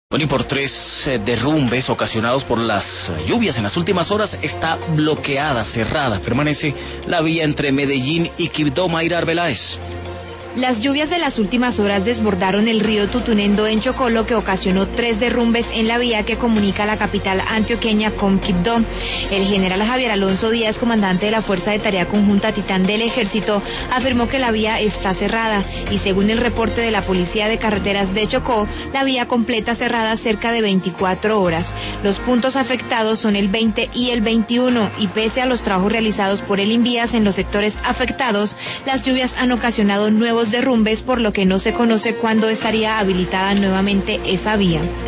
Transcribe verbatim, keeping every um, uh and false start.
Bueno, y por tres eh, derrumbes ocasionados por las eh, lluvias en las últimas horas está bloqueada, cerrada. Permanece la vía entre Medellín y Quibdó. Mayra Arbeláez. Las lluvias de las últimas horas desbordaron el río Tutunendo en Chocó, lo que ocasionó tres derrumbes en la vía que comunica la capital antioqueña con Quibdó. El general Javier Alonso Díaz, comandante de la Fuerza de Tarea Conjunta Titán del Ejército, afirmó que la vía está cerrada y según el reporte de la Policía de Carreteras de Chocó, la vía completa cerrada cerca de veinticuatro horas. Los puntos afectados son el veinte y el veintiuno y pese a los trabajos realizados por el Invías en los sectores afectados, las lluvias han ocasionado nuevos derrumbes, por lo que no se conoce cuándo estaría habilitada nuevamente esa vía.